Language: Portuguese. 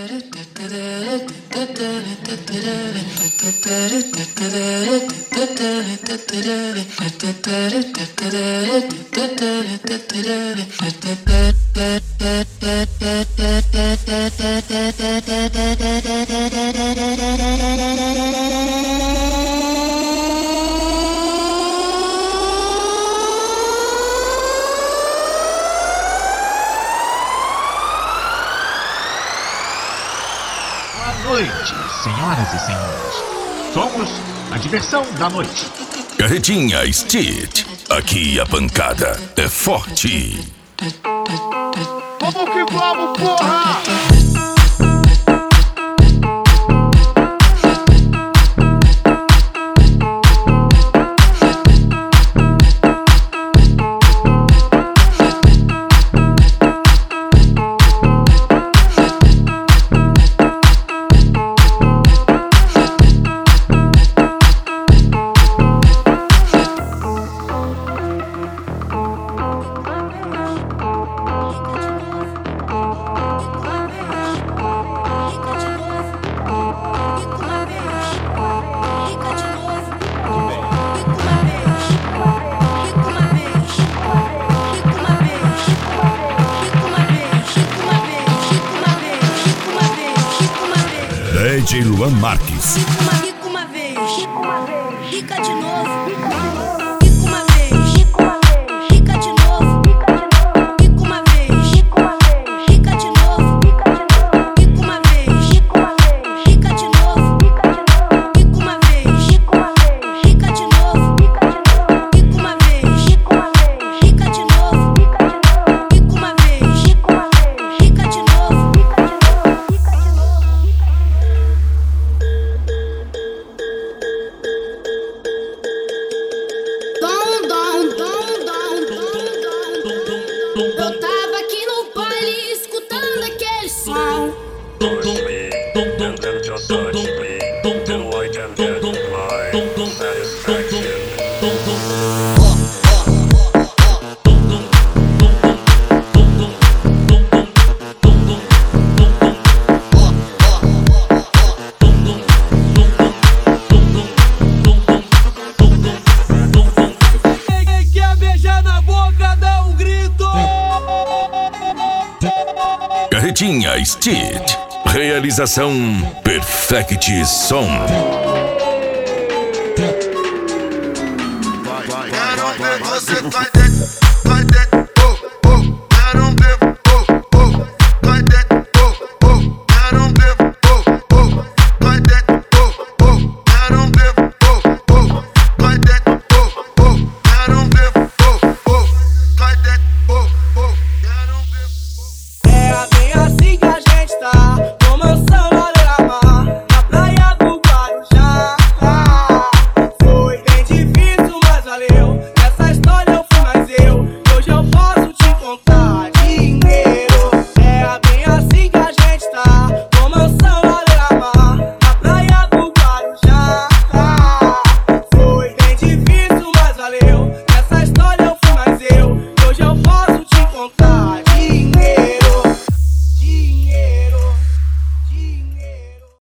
Boa noite, senhoras e senhores. Somos a diversão da noite. Carretinha Street. Aqui a pancada é forte. Vamos que vamos, porra! DJ Luan Marques. Rica uma vez, rica de novo. Rica uma vez, rica de novo. Rica uma vez, rica de novo. Rica uma vez, rica de novo. Rica uma vez, rica de novo. Rica uma vez, rica de novo. Rica uma vez, rica de novo. Eu tava aqui no baile escutando aquele som. Quem quer beijar na boca, dá um grito! Carretinha Street. Realização Perfect Som. Quero ver você vai dentro.